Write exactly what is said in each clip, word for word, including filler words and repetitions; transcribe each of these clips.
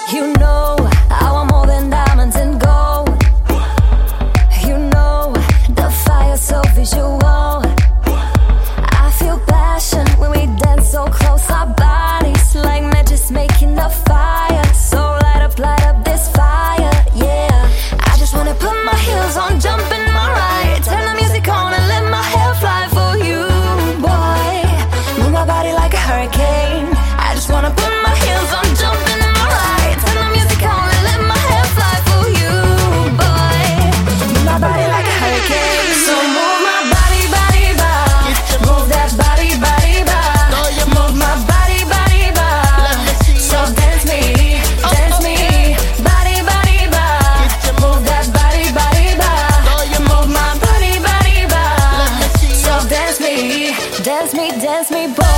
You know I want more than diamonds and gold. You know the fire so visual. I feel passion when we dance so close. Our bodies like matches making a fire. So light up, light up this fire, yeah. I just wanna put my heels on, jump in my ride, turn the music on and let my hair fly for you, boy. Move my body like a hurricane. I just wanna put my heels on, jump in my ride, turn the music on and let my hair fly for you, boy. Move my body like a hurricane. So move my body, body, body. Move that body, body, body. Move my body, body, body. So dance me, dance me, body, body, body. Move that body, body, body. Move my body, body, body. So dance me, dance me, dance me, boy.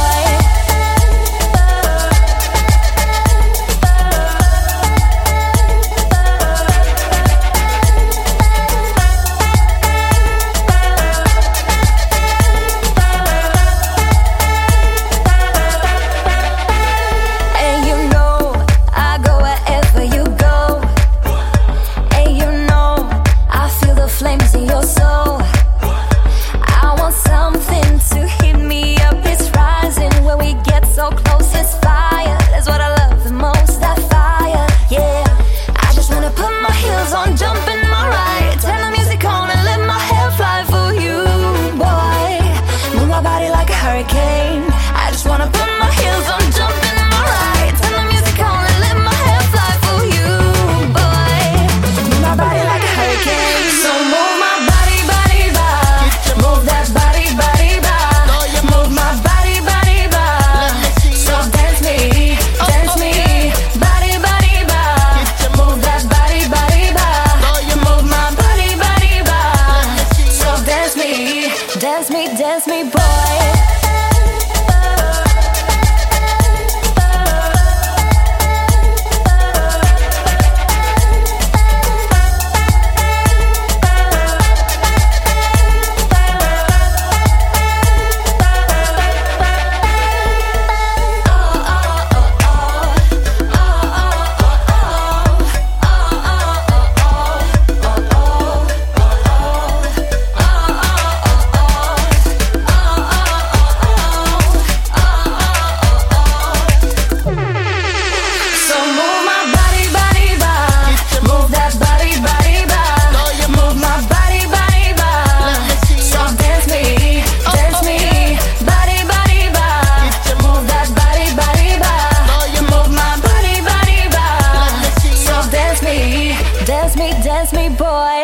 Flames in your soul. I want something to hit me up. It's rising when we get so close. It's fire. That's what I love the most. That fire, yeah. I just wanna put my heels on, jump in my ride, turn the music on and let my hair fly for you, boy. Move my body like a hurricane. I just wanna put my heels on, jump in my ride, turn the music on and let my hair fly for you, boy. Move my body like a hurricane. So move my body, body, body. Move that body, body, body. Move my body, body, body. So dance me, dance me, body, body, body. Move that body, body, body. Move my body, body, body. So dance me, dance me, dance me, boy. Dance me, dance me, boy.